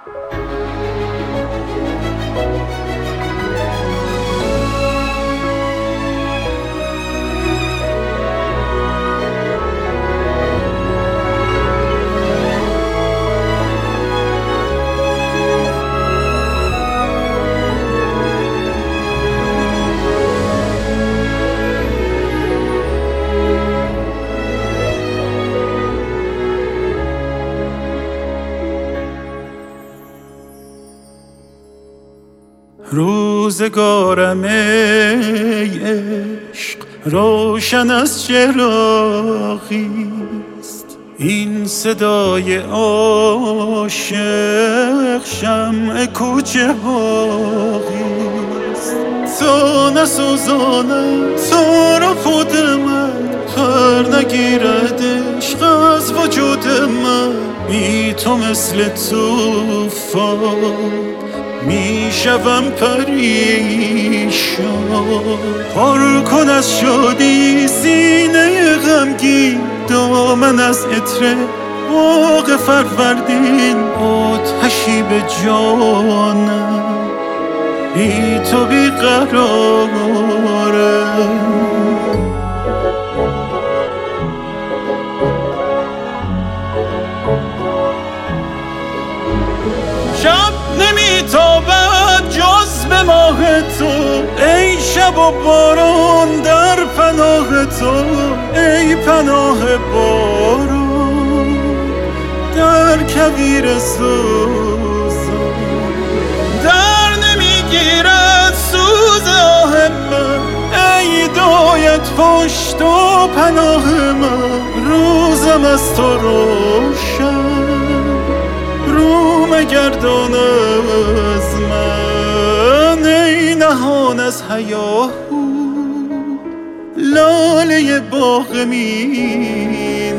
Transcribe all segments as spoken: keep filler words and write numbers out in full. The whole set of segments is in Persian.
روزگارم ای عشق روشن از چراغیست، این صدای عاشق شمع کوچه باغیست. تو نسوزانم تو را خود من، پر نگیرد عشق از وجود من. بی تو مثل توفان میشوم پریشان. پر کن از شادی سینه غمگین، دامن از عطر باغ فروردین. آتشی به جانم بی تو بیقرارم. شب نمیتابد جز به ماه تو، ای شب و باران در پناه تو. ای پناه باران در کویر سوزان، در نمیگیرد سوز آه من. ای دایت پشت و پناه من، روزم از تو روشن رو مگردان از من. ای نهان از هیاهو لاله باغ مینو.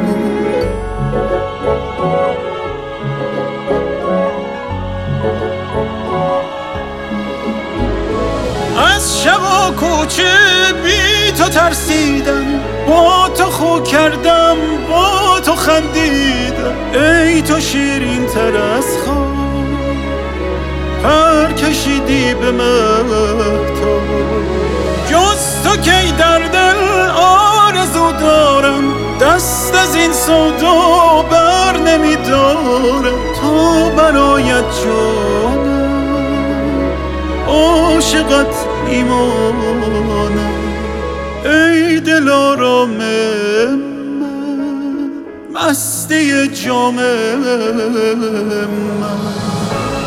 از شب و کوچه بی تو ترسیدم، با تو خو کردم با تو خندیدم. ای تو شیرین تر از خواب پر کشیدی به مهتاب. جز تو کی در دل آرزو دارم، دست از این سودا بر نمیدارم. تو برایت جانم عاشقت ایمانم. ای دلارام من مستی جام من.